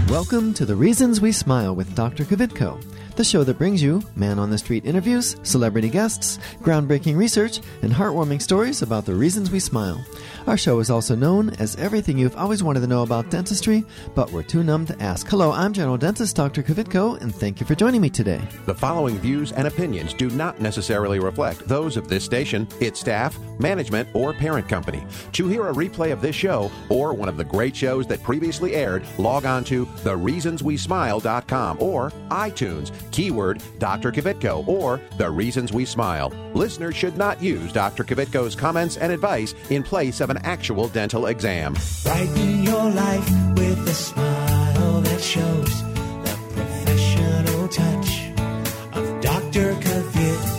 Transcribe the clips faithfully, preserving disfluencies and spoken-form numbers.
Welcome to The Reasons We Smile with Doctor Kvitko, the show that brings you man-on-the-street interviews, celebrity guests, groundbreaking research, and heartwarming stories about the reasons we smile. Our show is also known as everything you've always wanted to know about dentistry, but were too numb to ask. Hello, I'm General Dentist Doctor Kvitko, and thank you for joining me today. The following views and opinions do not necessarily reflect those of this station, its staff, management, or parent company. To hear a replay of this show or one of the great shows that previously aired, log on to the reasons we smile dot com or iTunes, keyword Doctor Kvitko or The Reasons We Smile. Listeners should not use Doctor Kvitko's comments and advice in place of an actual dental exam. Brighten your life with a smile that shows the professional touch of Doctor Kvitko.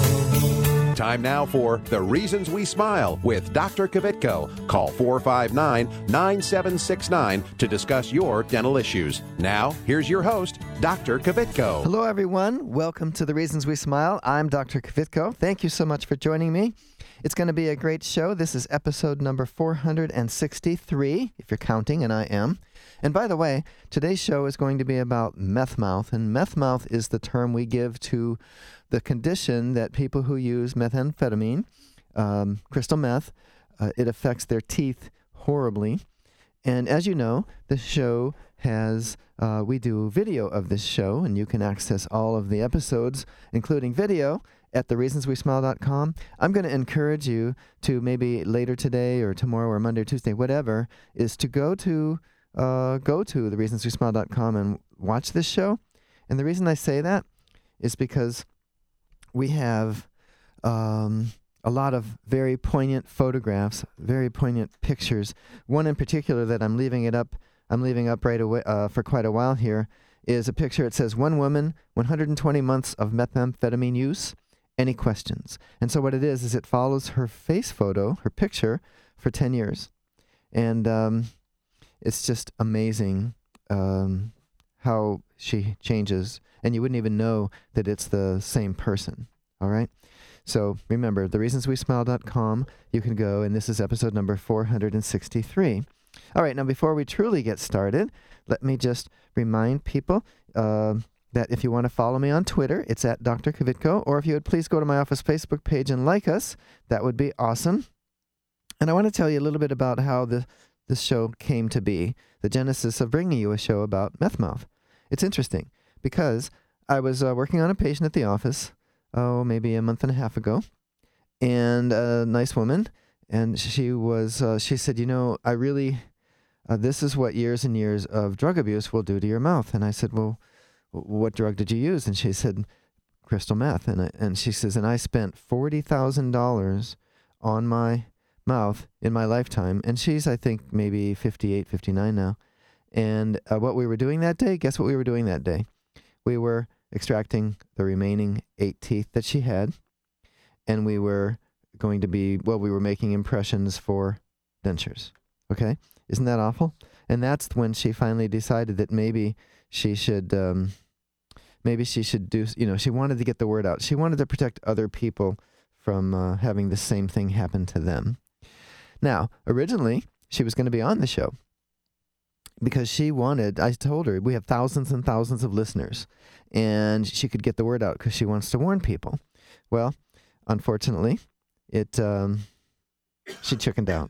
Time now for The Reasons We Smile with Doctor Kvitko. Call four five nine, nine seven six nine to discuss your dental issues. Now, here's your host, Doctor Kvitko. Hello, everyone. Welcome to The Reasons We Smile. I'm Doctor Kvitko. Thank you so much for joining me. It's going to be a great show. This is episode number four hundred sixty-three, if you're counting, and I am. And by the way, today's show is going to be about meth mouth, and meth mouth is the term we give to the condition that people who use methamphetamine, um, crystal meth, uh, it affects their teeth horribly. And as you know, the show has, uh, we do video of this show, and you can access all of the episodes, including video, at the reasons we smile dot com. I'm going to encourage you to maybe later today or tomorrow or Monday or Tuesday, whatever, is to go to uh, go to the reasons we smile dot com and watch this show. And the reason I say that is because we have um, a lot of very poignant photographs, very poignant pictures. One in particular that I'm leaving it up, I'm leaving up right away uh, for quite a while here, is a picture. It says, one woman, one hundred twenty months of methamphetamine use. Any questions? And so what it is, is it follows her face photo, her picture, for ten years. And um, it's just amazing um, how she changes. And you wouldn't even know that it's the same person. All right? So remember, the reasons we smile dot com, you can go, and this is episode number four hundred sixty-three. All right, now before we truly get started, let me just remind people uh, that if you want to follow me on Twitter, it's at Doctor Kvitko, or if you would please go to my office Facebook page and like us, that would be awesome. And I want to tell you a little bit about how the, this show came to be, the genesis of bringing you a show about meth mouth. It's interesting, because I was uh, working on a patient at the office, oh, maybe a month and a half ago, and a nice woman, and she was, uh, she said, you know, I really, uh, this is what years and years of drug abuse will do to your mouth. And I said, well, what drug did you use? And she said, crystal meth. And I, and she says, and I spent forty thousand dollars on my mouth in my lifetime. And she's, I think, maybe fifty-eight, fifty-nine now. And uh, what we were doing that day, guess what we were doing that day? We were extracting the remaining eight teeth that she had. And we were going to be, well, we were making impressions for dentures. Okay? Isn't that awful? And that's when she finally decided that maybe she should, um, maybe she should do, you know, she wanted to get the word out. She wanted to protect other people from uh, having the same thing happen to them. Now, originally, she was going to be on the show because she wanted, I told her, we have thousands and thousands of listeners, and she could get the word out because she wants to warn people. Well, unfortunately, it um, she chickened out.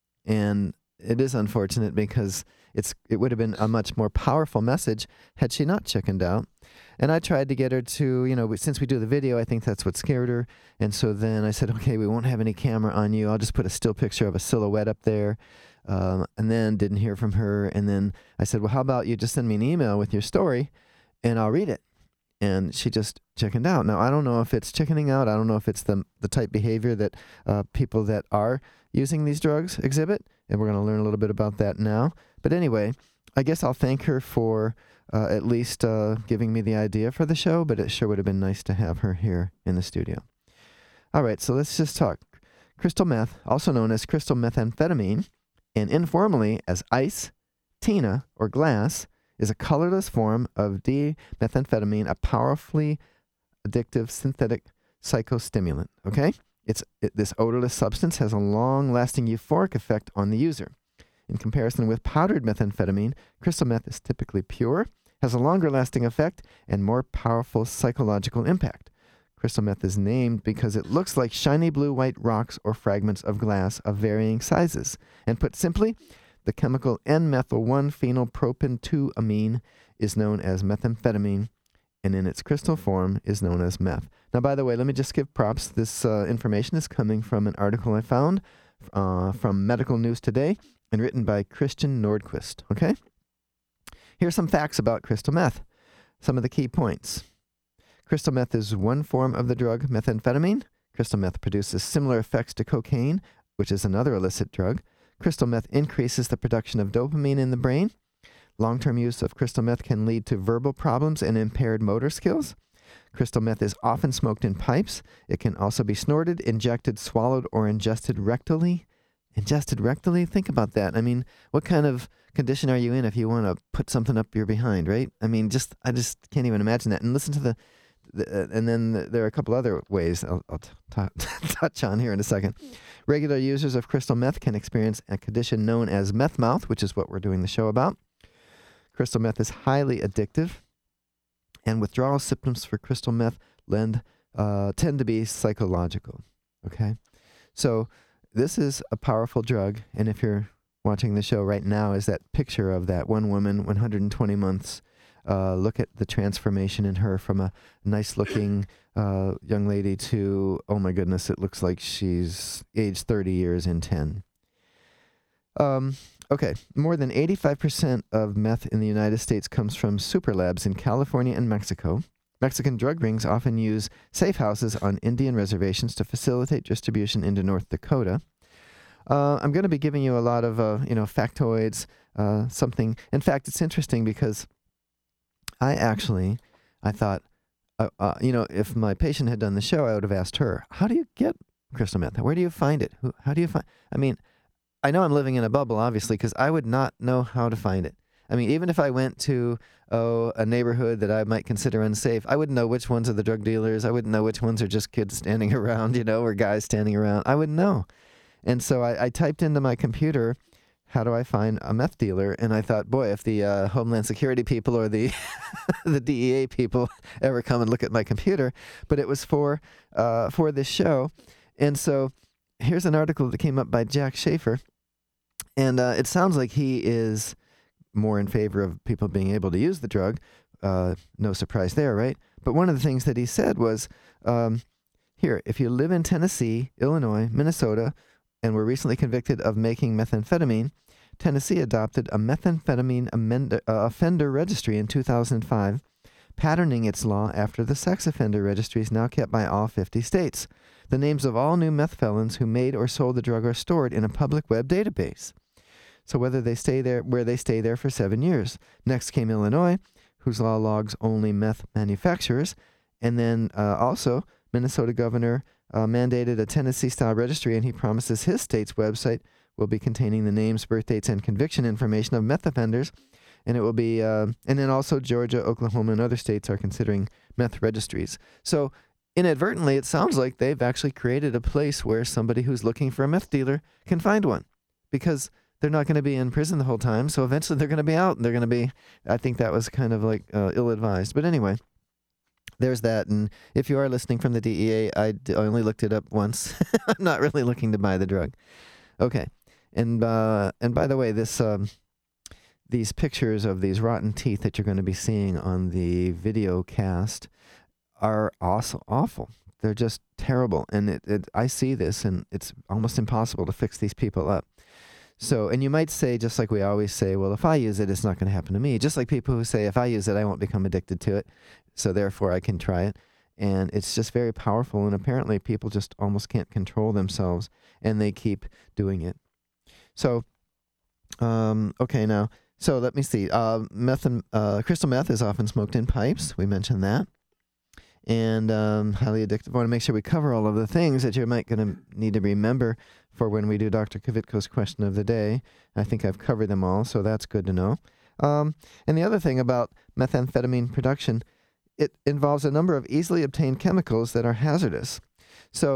And it is unfortunate because it's it would have been a much more powerful message had she not chickened out. And I tried to get her to, you know, since we do the video, I think that's what scared her. And so then I said, okay, we won't have any camera on you. I'll just put a still picture of a silhouette up there. Um, and then didn't hear from her. And then I said, well, how about you just send me an email with your story and I'll read it. And she just chickened out. Now, I don't know if it's chickening out. I don't know if it's the the type behavior that uh, people that are using these drugs exhibit. And we're going to learn a little bit about that now. But anyway, I guess I'll thank her for uh, at least uh, giving me the idea for the show, but it sure would have been nice to have her here in the studio. All right, so let's just talk. Crystal meth, also known as crystal methamphetamine, and informally as ice, tina, or glass, is a colorless form of D-methamphetamine, a powerfully addictive synthetic psychostimulant, okay? It's it, this odorless substance has a long-lasting euphoric effect on the user. In comparison with powdered methamphetamine, crystal meth is typically pure, has a longer lasting effect, and more powerful psychological impact. Crystal meth is named because it looks like shiny blue-white rocks or fragments of glass of varying sizes. And put simply, the chemical N methyl one phenylpropane two amine is known as methamphetamine, and in its crystal form is known as meth. Now, by the way, let me just give props. This uh, information is coming from an article I found uh, from Medical News Today and written by Christian Nordquist, okay? Here's some facts about crystal meth. Some of the key points. Crystal meth is one form of the drug methamphetamine. Crystal meth produces similar effects to cocaine, which is another illicit drug. Crystal meth increases the production of dopamine in the brain. Long-term use of crystal meth can lead to verbal problems and impaired motor skills. Crystal meth is often smoked in pipes. It can also be snorted, injected, swallowed, or ingested rectally. Ingested rectally? Think about that. I mean, what kind of condition are you in if you want to put something up your behind, right? I mean, just I just can't even imagine that. And listen to the, the uh, and then the, there are a couple other ways I'll, I'll t- t- touch on here in a second. Regular users of crystal meth can experience a condition known as meth mouth, which is what we're doing the show about. Crystal meth is highly addictive, and withdrawal symptoms for crystal meth lend, uh, tend to be psychological, okay? So this is a powerful drug, and if you're watching the show right now, is that picture of that one woman, one hundred twenty months. Uh, look at the transformation in her from a nice-looking uh, young lady to, oh my goodness, it looks like she's aged thirty years in ten. Um, okay, more than eighty-five percent of meth in the United States comes from super labs in California and Mexico. Mexican drug rings often use safe houses on Indian reservations to facilitate distribution into North Dakota. Uh, I'm going to be giving you a lot of, uh, you know, factoids, uh, something. In fact, it's interesting because I actually, I thought, uh, uh, you know, if my patient had done the show, I would have asked her, how do you get crystal meth? Where do you find it? Who, how do you find, I mean, I know I'm living in a bubble, obviously, because I would not know how to find it. I mean, even if I went to, oh, a neighborhood that I might consider unsafe, I wouldn't know which ones are the drug dealers. I wouldn't know which ones are just kids standing around, you know, or guys standing around. I wouldn't know. And so I, I typed into my computer, how do I find a meth dealer? And I thought, boy, if the uh, Homeland Security people or the the D E A people ever come and look at my computer. But it was for uh, for this show. And so here's an article that came up by Jack Schaefer. And uh, it sounds like he is more in favor of people being able to use the drug. Uh, no surprise there, right? But one of the things that he said was, um, here, if you live in Tennessee, Illinois, Minnesota, and were recently convicted of making methamphetamine, Tennessee adopted a methamphetamine amend- uh, offender registry in two thousand five, patterning its law after the sex offender registries now kept by all fifty states. The names of all new meth felons who made or sold the drug are stored in a public web database. So whether they stay there, where they stay there for seven years. Next came Illinois, whose law logs only meth manufacturers, and then uh, also Minnesota governor uh, mandated a Tennessee-style registry, and he promises his state's website will be containing the names, birth dates, and conviction information of meth offenders, and it will be, uh, and then also Georgia, Oklahoma, and other states are considering meth registries. So inadvertently, it sounds like they've actually created a place where somebody who's looking for a meth dealer can find one, because they're not going to be in prison the whole time, so eventually they're going to be out, and they're going to be, I think that was kind of like uh, ill-advised. But anyway, there's that, and if you are listening from the D E A, I d- only looked it up once. I'm not really looking to buy the drug. Okay, and uh, and by the way, this um, these pictures of these rotten teeth that you're going to be seeing on the video cast are awesome, awful. They're just terrible, and it, it I see this, and it's almost impossible to fix these people up. So, and you might say, just like we always say, well, if I use it, it's not going to happen to me. Just like people who say, if I use it, I won't become addicted to it, so therefore I can try it. And it's just very powerful, and apparently people just almost can't control themselves, and they keep doing it. So, um, okay, now, so let me see. Uh, meth and, uh, crystal meth is often smoked in pipes. We mentioned that. And um, highly addictive. I want to make sure we cover all of the things that you might going to need to remember for when we do Doctor Kvitko's question of the day. I think I've covered them all, so that's good to know. Um, and the other thing about methamphetamine production, it involves a number of easily obtained chemicals that are hazardous. So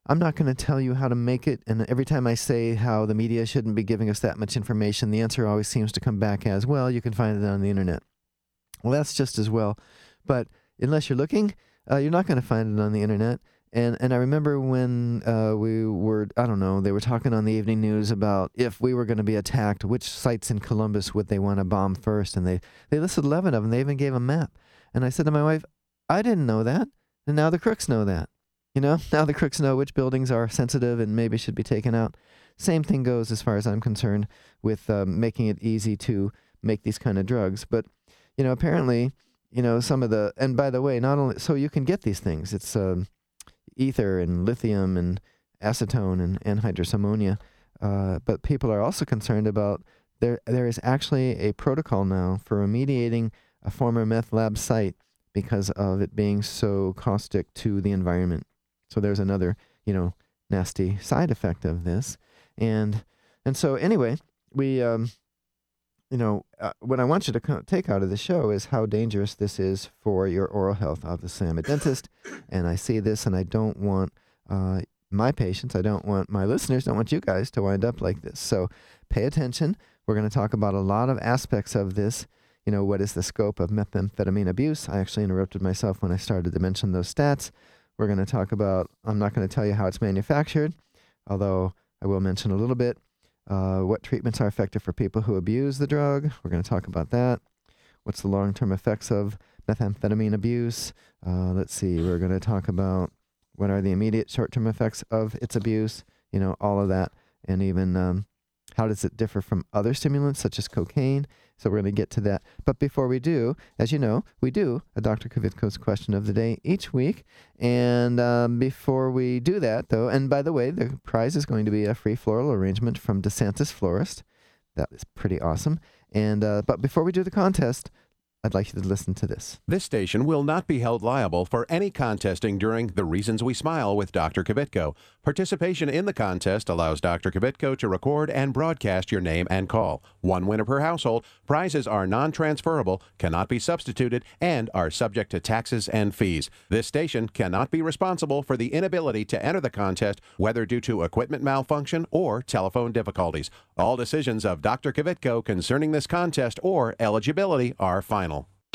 I'm not going to tell you how to make it. And every time I say how the media shouldn't be giving us that much information, the answer always seems to come back as, well, you can find it on the internet. Well, that's just as well. But unless you're looking, uh, you're not going to find it on the internet. And and I remember when uh, we were, I don't know, they were talking on the evening news about if we were going to be attacked, which sites in Columbus would they want to bomb first? And they, they listed eleven of them. They even gave a map. And I said to my wife, I didn't know that. And now the crooks know that. You know, now the crooks know which buildings are sensitive and maybe should be taken out. Same thing goes as far as I'm concerned with um, making it easy to make these kind of drugs. But, you know, apparently, you know, some of the, and by the way, not only, so you can get these things. It's um, ether and lithium and acetone and anhydrous ammonia. Uh, but people are also concerned about, there. there is actually a protocol now for remediating a former meth lab site because of it being so caustic to the environment. So there's another, you know, nasty side effect of this. And and so anyway, we, um, you know, uh, what I want you to co- take out of the show is how dangerous this is for your oral health. Obviously, I'm a dentist, and I see this, and I don't want uh, my patients, I don't want my listeners, don't want you guys to wind up like this. So pay attention. We're going to talk about a lot of aspects of this. You know, what is the scope of methamphetamine abuse? I actually interrupted myself when I started to mention those stats. We're going to talk about, I'm not going to tell you how it's manufactured, although I will mention a little bit, uh, what treatments are effective for people who abuse the drug. We're going to talk about that. What's the long-term effects of methamphetamine abuse? Uh, let's see, we're going to talk about what are the immediate short-term effects of its abuse, you know, all of that, and even um, how does it differ from other stimulants such as cocaine? So we're going to get to that. But before we do, as you know, we do a Doctor Kvitko's question of the day each week. And um, before we do that, though, and by the way, the prize is going to be a free floral arrangement from DeSantis Florist. That is pretty awesome. And uh, but before we do the contest, I'd like you to listen to this. This station will not be held liable for any contesting during The Reasons We Smile with Doctor Kvitko. Participation in the contest allows Doctor Kvitko to record and broadcast your name and call. One winner per household. Prizes are non-transferable, cannot be substituted, and are subject to taxes and fees. This station cannot be responsible for the inability to enter the contest, whether due to equipment malfunction or telephone difficulties. All decisions of Doctor Kvitko concerning this contest or eligibility are final.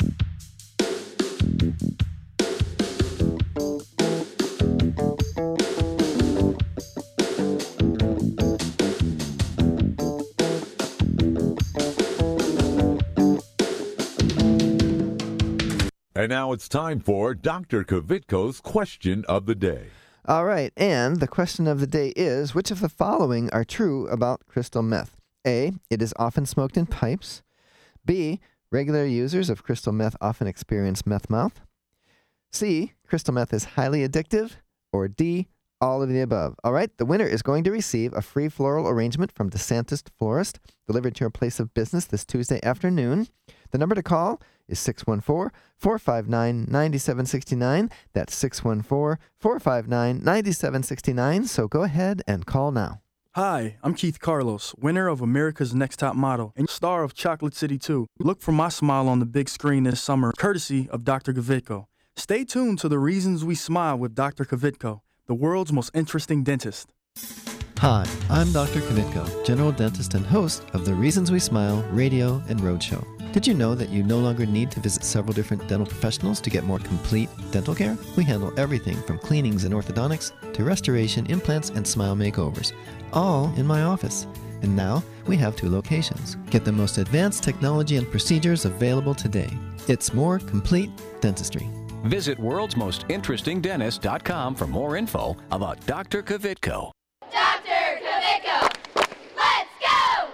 And now it's time for Doctor Kvitko's question of the day. All right, and the question of the day is, which of the following are true about crystal meth? A, it is often smoked in pipes. B, regular users of crystal meth often experience meth mouth. C, crystal meth is highly addictive. Or D, all of the above. All right, the winner is going to receive a free floral arrangement from DeSantis Florist, delivered to your place of business this Tuesday afternoon. The number to call is six one four, four five nine, nine seven six nine. That's six one four, four five nine, nine seven six nine. So go ahead and call now. Hi, I'm Keith Carlos, winner of America's Next Top Model and star of Chocolate City two. Look for my smile on the big screen this summer, courtesy of Doctor Kvitko. Stay tuned to The Reasons We Smile with Doctor Kvitko, the world's most interesting dentist. Hi, I'm Doctor Kvitko, general dentist and host of The Reasons We Smile radio and roadshow. Did you know that you no longer need to visit several different dental professionals to get more complete dental care? We handle everything from cleanings and orthodontics to restoration, implants, and smile makeovers, all in my office. And now we have two locations. Get the most advanced technology and procedures available today. It's more complete dentistry. Visit worlds most interesting dentist dot com for more info about Doctor Kvitko. Doctor Kvitko, let's go!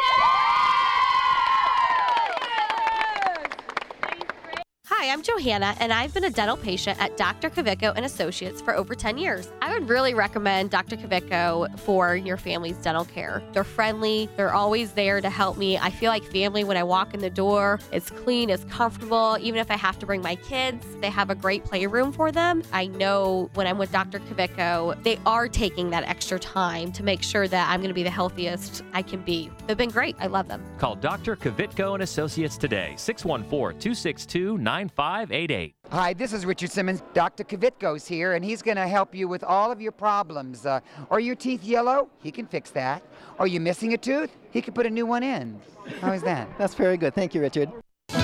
Hi, I'm Johanna, and I've been a dental patient at Doctor Kvitko and Associates for over ten years. I would really recommend Doctor Kvitko for your family's dental care. They're friendly. They're always there to help me. I feel like family when I walk in the door. It's clean, it's comfortable. Even if I have to bring my kids, they have a great playroom for them. I know when I'm with Doctor Kvitko, they are taking that extra time to make sure that I'm going to be the healthiest I can be. They've been great. I love them. Call Doctor Kvitko and Associates today, six one four, two six two, nine five eight eight. Hi, this is Richard Simmons. Doctor Kvitko's here, and he's going to help you with all of your problems. Uh, are your teeth yellow? He can fix that. Are you missing a tooth? He can put a new one in. How is that? That's very good. Thank you, Richard.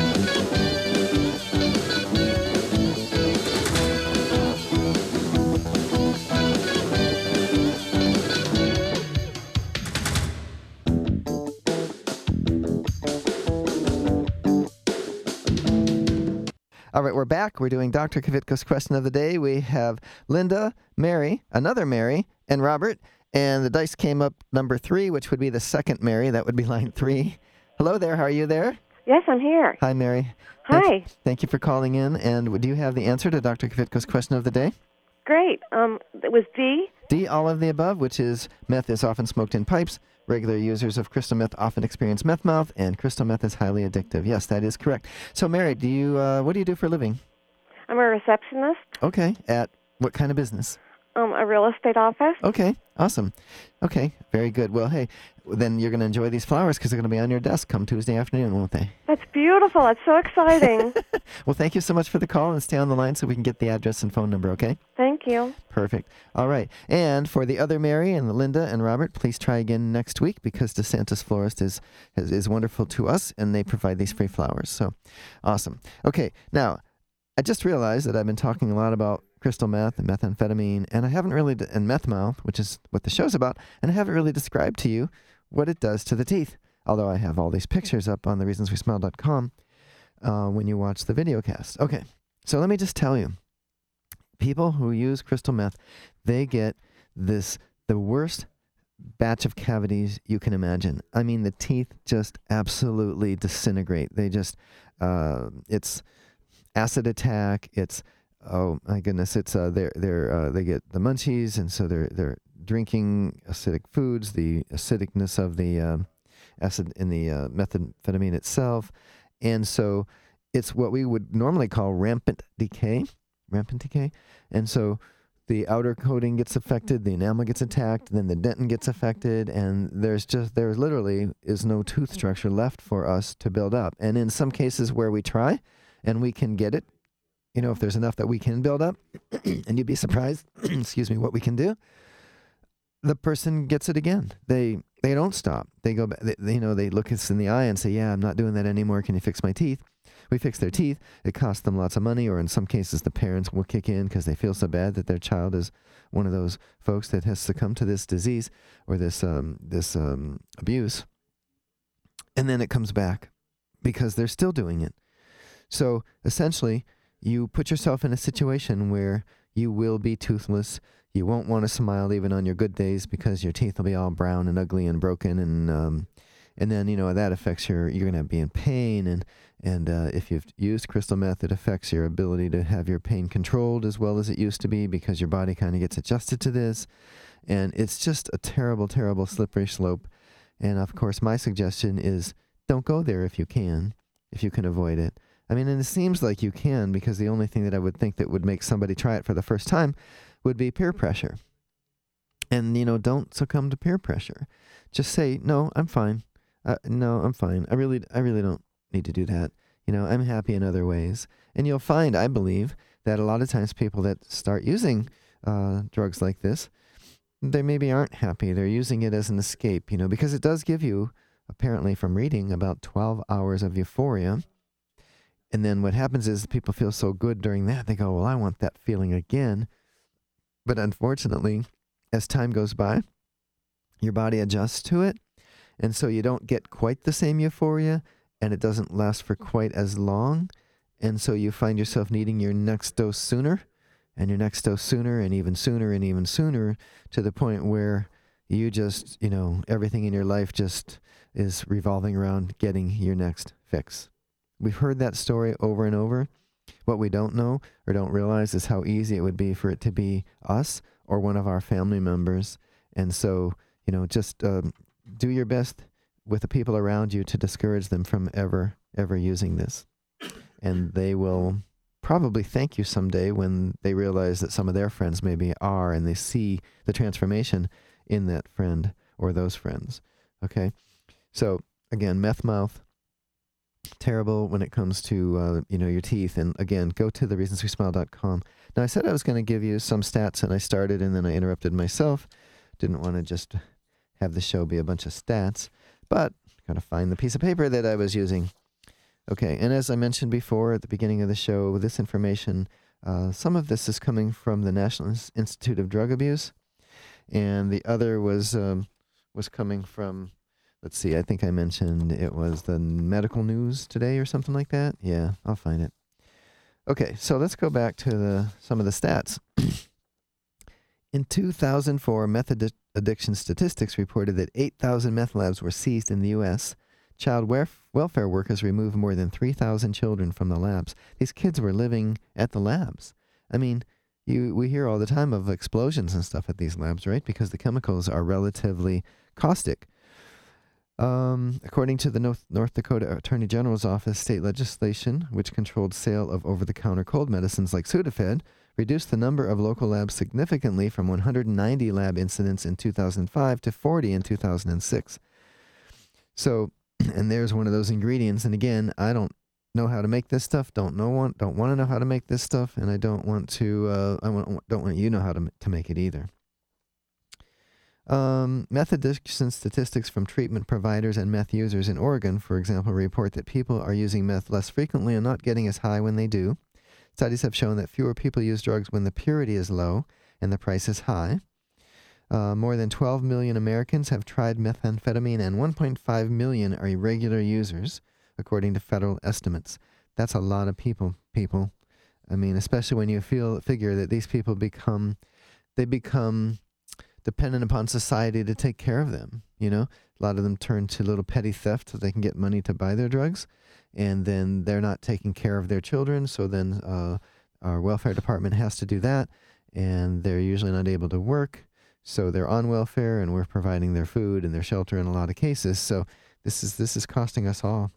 All right, we're back. We're doing Doctor Kvitko's question of the day. We have Linda, Mary, another Mary, and Robert. And the dice came up number three, which would be the second Mary. That would be line three. Hello there. How are you there? Yes, I'm here. Hi, Mary. Hi. Thank, thank you for calling in. And do you have the answer to Doctor Kvitko's question of the day? Great. Um, it was D. D, all of the above, which is meth is often smoked in pipes. Regular users of crystal meth often experience meth mouth, and crystal meth is highly addictive. Yes, that is correct. So, Mary, do you uh, what do you do for a living? I'm a receptionist. Okay. At what kind of business? Um, a real estate office. Okay. Awesome. Okay. Very good. Well, hey, then you're going to enjoy these flowers because they're going to be on your desk come Tuesday afternoon, won't they? That's beautiful. That's so exciting. Well, thank you so much for the call, and stay on the line so we can get the address and phone number, okay? Thank you. Perfect. All right. And for the other Mary and Linda and Robert, please try again next week because DeSantis Florist is, is, is wonderful to us, and they provide these free flowers. So, awesome. Okay. Now, I just realized that I've been talking a lot about crystal meth and methamphetamine, and I haven't really, and meth mouth, which is what the show's about, and I haven't really described to you what it does to the teeth, although I have all these pictures up on the reasons we smile dot com uh, when you watch the video cast. Okay, so let me just tell you, people who use crystal meth, they get this, the worst batch of cavities you can imagine. I mean, the teeth just absolutely disintegrate. They just, uh, it's acid attack, it's, oh my goodness, it's uh, they're they're uh, they get the munchies, and so they're they're drinking acidic foods, the acidicness of the uh, acid in the uh, methamphetamine itself, and so it's what we would normally call rampant decay, rampant decay, and so the outer coating gets affected, the enamel gets attacked, then the dentin gets affected, and there's just there literally is no tooth structure left for us to build up, and in some cases where we try, and we can get it. You know, if there's enough that we can build up, and you'd be surprised, excuse me, what we can do, the person gets it again. They they don't stop. They go back, they, they, you know, they look us in the eye and say, yeah, I'm not doing that anymore. Can you fix my teeth? We fix their teeth. It costs them lots of money, or in some cases, the parents will kick in because they feel so bad that their child is one of those folks that has succumbed to this disease or this um, this um, abuse. And then it comes back because they're still doing it. So essentially, you put yourself in a situation where you will be toothless. You won't want to smile even on your good days because your teeth will be all brown and ugly and broken, and um, and then you know that affects your. You're gonna be in pain, and and uh, if you've used crystal meth, it affects your ability to have your pain controlled as well as it used to be because your body kind of gets adjusted to this, and it's just a terrible, terrible slippery slope. And of course, my suggestion is don't go there if you can, if you can avoid it. I mean, and it seems like you can because the only thing that I would think that would make somebody try it for the first time would be peer pressure. And, you know, don't succumb to peer pressure. Just say, no, I'm fine. Uh, no, I'm fine. I really, I really don't need to do that. You know, I'm happy in other ways. And you'll find, I believe, that a lot of times people that start using uh, drugs like this, they maybe aren't happy. They're using it as an escape, you know, because it does give you, apparently from reading, about twelve hours of euphoria. And then what happens is people feel so good during that, they go, well, I want that feeling again. But unfortunately, as time goes by, your body adjusts to it. And so you don't get quite the same euphoria, and it doesn't last for quite as long. And so you find yourself needing your next dose sooner, and your next dose sooner, and even sooner, and even sooner, to the point where you just, you know, everything in your life just is revolving around getting your next fix. We've heard that story over and over. What we don't know or don't realize is how easy it would be for it to be us or one of our family members. And so, you know, just um, do your best with the people around you to discourage them from ever, ever using this. And they will probably thank you someday when they realize that some of their friends maybe are, and they see the transformation in that friend or those friends. Okay? So, again, meth mouth, terrible when it comes to, uh, you know, your teeth. And again, go to the reasons we smile dot com. Now, I said I was going to give you some stats, and I started, and then I interrupted myself. Didn't want to just have the show be a bunch of stats, but got to find the piece of paper that I was using. Okay, and as I mentioned before at the beginning of the show, this information, uh, some of this is coming from the National Institute of Drug Abuse, and the other was um, was coming from, let's see, I think I mentioned it was the Medical News Today or something like that. Yeah, I'll find it. Okay, so let's go back to the some of the stats. In two thousand four, meth addi- addiction statistics reported that eight thousand meth labs were seized in the U S Child welf- welfare workers removed more than three thousand children from the labs. These kids were living at the labs. I mean, you we hear all the time of explosions and stuff at these labs, right? Because the chemicals are relatively caustic. Um, according to the North, North Dakota Attorney General's Office, state legislation, which controlled sale of over-the-counter cold medicines like Sudafed, reduced the number of local labs significantly from one hundred ninety lab incidents in two thousand five to forty in two thousand six. So, and there's one of those ingredients. And again, I don't know how to make this stuff. Don't know want don't want to know how to make this stuff, and I don't want to. Uh, I want, don't want you to know how to to make it either. Um, meth addiction statistics from treatment providers and meth users in Oregon, for example, report that people are using meth less frequently and not getting as high when they do. Studies have shown that fewer people use drugs when the purity is low and the price is high. Uh, more than twelve million Americans have tried methamphetamine, and one point five million are irregular users, according to federal estimates. That's a lot of people, people. I mean, especially when you feel figure that these people become, they become dependent upon society to take care of them. You know, a lot of them turn to little petty theft so they can get money to buy their drugs. And then they're not taking care of their children, so then uh, our welfare department has to do that, and they're usually not able to work, so they're on welfare, and we're providing their food and their shelter in a lot of cases. So this is this is costing us all.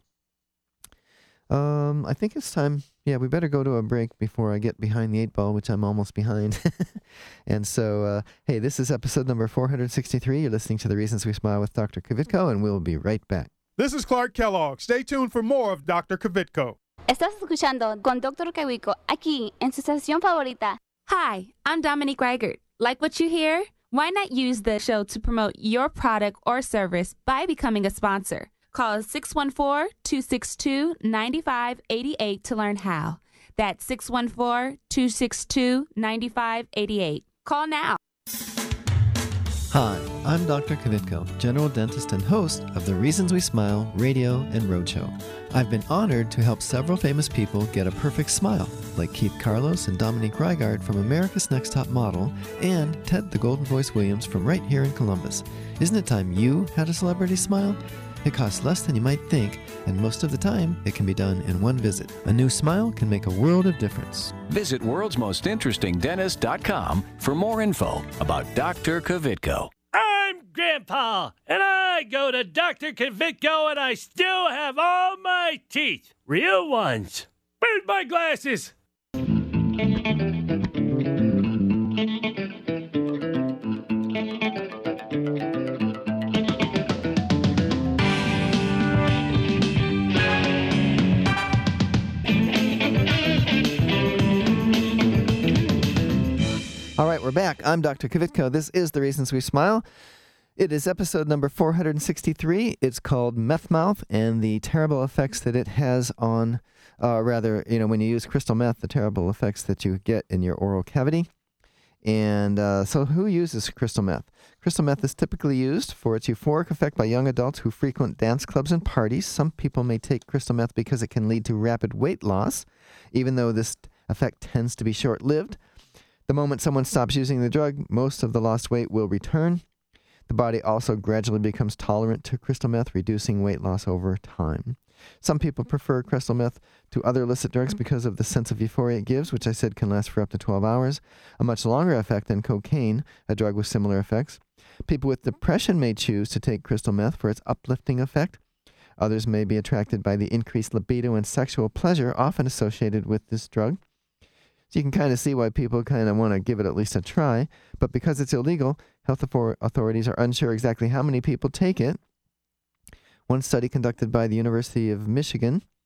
Um, I think it's time. Yeah, we better go to a break before I get behind the eight ball, which I'm almost behind. And so, uh, hey, this is episode number four hundred sixty-three. You're listening to The Reasons We Smile with Doctor Kvitko, and we'll be right back. This is Clark Kellogg. Stay tuned for more of Doctor Kvitko. Estás escuchando con Doctor Kvitko aquí en su estación favorita. Hi, I'm Dominique Reichert. Like what you hear? Why not use the show to promote your product or service by becoming a sponsor? Call six one four, two six two, nine five eight eight to learn how. That's six one four, two six two, nine five eight eight. Call now. Hi, I'm Doctor Kvitko, general dentist and host of the Reasons We Smile radio and roadshow. I've been honored to help several famous people get a perfect smile, like Keith Carlos and Dominique Reigard from America's Next Top Model, and Ted the Golden Voice Williams from right here in Columbus. Isn't it time you had a celebrity smile? It costs less than you might think, and most of the time, it can be done in one visit. A new smile can make a world of difference. Visit worlds most interesting dentist dot com for more info about Doctor Kvitko. I'm Grandpa, and I go to Doctor Kvitko, and I still have all my teeth. Real ones. Where's my glasses? All right, we're back. I'm Doctor Kvitko. This is The Reasons We Smile. It is episode number four hundred sixty-three. It's called Meth Mouth and the terrible effects that it has on, uh, rather, you know, when you use crystal meth, the terrible effects that you get in your oral cavity. And uh, so who uses crystal meth? Crystal meth is typically used for its euphoric effect by young adults who frequent dance clubs and parties. Some people may take crystal meth because it can lead to rapid weight loss, even though this effect tends to be short-lived. The moment someone stops using the drug, most of the lost weight will return. The body also gradually becomes tolerant to crystal meth, reducing weight loss over time. Some people prefer crystal meth to other illicit drugs because of the sense of euphoria it gives, which I said can last for up to twelve hours, a much longer effect than cocaine, a drug with similar effects. People with depression may choose to take crystal meth for its uplifting effect. Others may be attracted by the increased libido and sexual pleasure often associated with this drug. So you can kind of see why people kind of want to give it at least a try, but because it's illegal, health authorities are unsure exactly how many people take it. One study conducted by the University of Michigan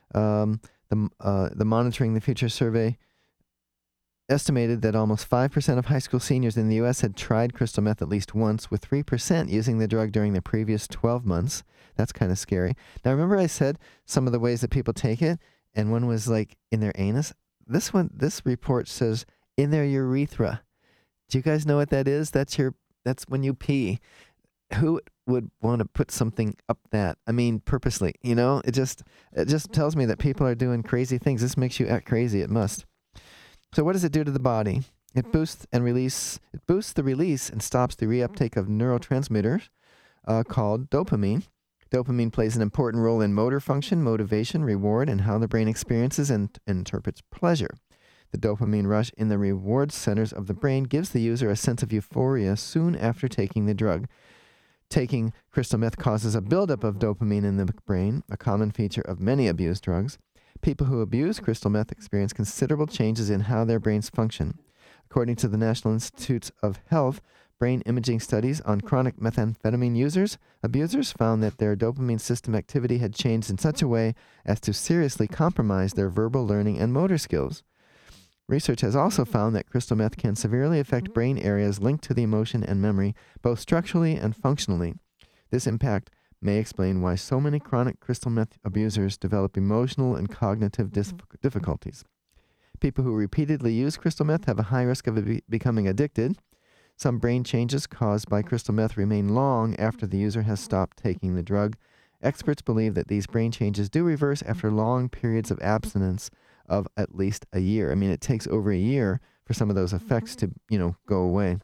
Um, the uh, the Monitoring the Future survey estimated that almost five percent of high school seniors in the U S had tried crystal meth at least once, with three percent using the drug during the previous twelve months. That's kind of scary. Now, remember I said some of the ways that people take it, and one was like in their anus? This one, this report says in their urethra. Do you guys know what that is? That's your. That's when you pee. Who would want to put something up that? I mean, purposely, you know? It just it just tells me that people are doing crazy things. This makes you act crazy. It must. So what does it do to the body? It boosts and release. It boosts the release and stops the reuptake of neurotransmitters uh, called dopamine. Dopamine plays an important role in motor function, motivation, reward, and how the brain experiences and interprets pleasure. The dopamine rush in the reward centers of the brain gives the user a sense of euphoria soon after taking the drug. Taking crystal meth causes a buildup of dopamine in the brain, a common feature of many abused drugs. People who abuse crystal meth experience considerable changes in how their brains function. According to the National Institutes of Health, brain imaging studies on chronic methamphetamine users, abusers found that their dopamine system activity had changed in such a way as to seriously compromise their verbal learning and motor skills. Research has also found that crystal meth can severely affect brain areas linked to the emotion and memory, both structurally and functionally. This impact may explain why so many chronic crystal meth abusers develop emotional and cognitive dis- difficulties. People who repeatedly use crystal meth have a high risk of be- becoming addicted. Some brain changes caused by crystal meth remain long after the user has stopped taking the drug. Experts believe that these brain changes do reverse after long periods of abstinence of at least a year. I mean, it takes over a year for some of those effects to, you know, go away.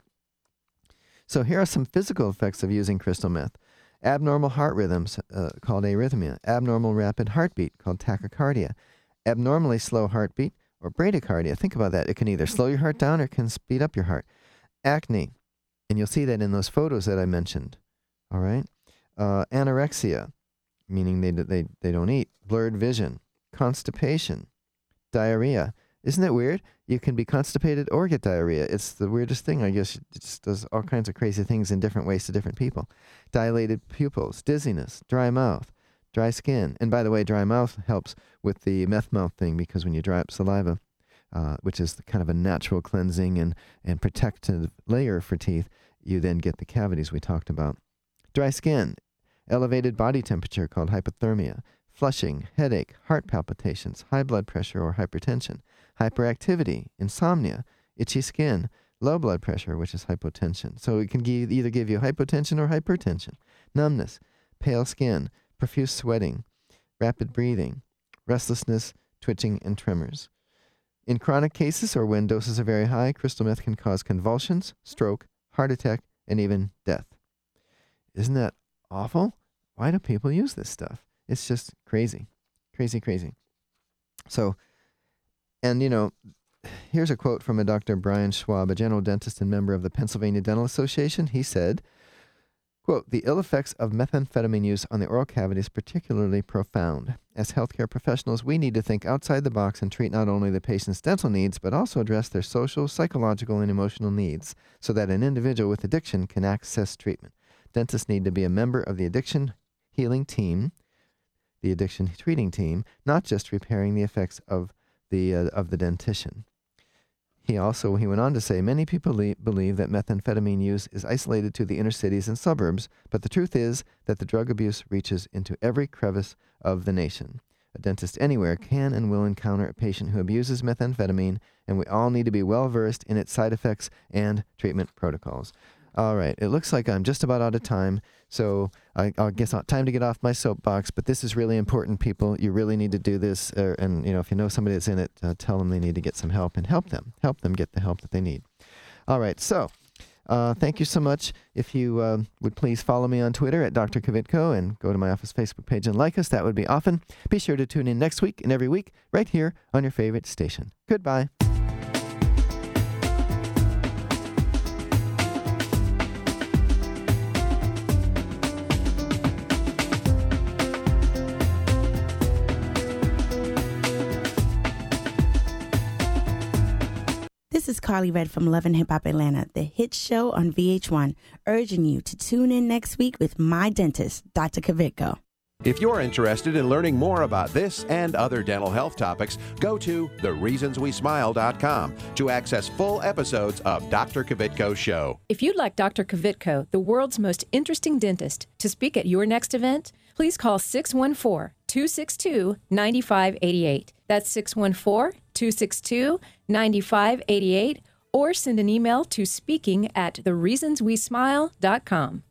So here are some physical effects of using crystal meth. Abnormal heart rhythms, uh, called arrhythmia. Abnormal rapid heartbeat, called tachycardia. Abnormally slow heartbeat, or bradycardia. Think about that. It can either slow your heart down or it can speed up your heart. Acne, and you'll see that in those photos that I mentioned. All right? Uh, anorexia, meaning they, they, they don't eat. Blurred vision. Constipation. Diarrhea. Isn't it weird? You can be constipated or get diarrhea. It's the weirdest thing. I guess it just does all kinds of crazy things in different ways to different people. Dilated pupils, dizziness, dry mouth, dry skin. And by the way, dry mouth helps with the meth mouth thing, because when you dry up saliva, uh, which is kind of a natural cleansing and, and protective layer for teeth, you then get the cavities we talked about. Dry skin, elevated body temperature called hypothermia, flushing, headache, heart palpitations, high blood pressure or hypertension, hyperactivity, insomnia, itchy skin, low blood pressure, which is hypotension. So it can give, either give you hypotension or hypertension, numbness, pale skin, profuse sweating, rapid breathing, restlessness, twitching, and tremors. In chronic cases, or when doses are very high, crystal meth can cause convulsions, stroke, heart attack, and even death. Isn't that awful? Why do people use this stuff? It's just crazy, crazy, crazy. So, and you know, here's a quote from a Doctor Brian Schwab, a general dentist and member of the Pennsylvania Dental Association. He said, quote, "The ill effects of methamphetamine use on the oral cavity is particularly profound. As healthcare professionals, we need to think outside the box and treat not only the patient's dental needs, but also address their social, psychological, and emotional needs so that an individual with addiction can access treatment. Dentists need to be a member of the addiction healing team, the addiction treating team, not just repairing the effects of the uh, of the dentition." He also, he went on to say, many people le- believe that methamphetamine use is isolated to the inner cities and suburbs, but the truth is that the drug abuse reaches into every crevice of the nation. A dentist anywhere can and will encounter a patient who abuses methamphetamine, and we all need to be well versed in its side effects and treatment protocols. All right, it looks like I'm just about out of time, so I, I guess I'll, time to get off my soapbox, but this is really important, people. You really need to do this, uh, and you know, if you know somebody that's in it, uh, tell them they need to get some help and help them. Help them get the help that they need. All right, so uh, thank you so much. If you uh, would please follow me on Twitter at Doctor Kvitko and go to my office Facebook page and like us, that would be often. Be sure to tune in next week and every week right here on your favorite station. Goodbye. This is Carly Red from Love and Hip Hop Atlanta, the hit show on V H one, urging you to tune in next week with my dentist, Doctor Kvitko. If you're interested in learning more about this and other dental health topics, go to the reasons we smile dot com to access full episodes of Doctor Kvitko's show. If you'd like Doctor Kvitko, the world's most interesting dentist, to speak at your next event, please call six one four, two six two, nine five eight eight. That's six one four, two six two, nine five eight eight, or send an email to speaking at the reasons we smile dot com.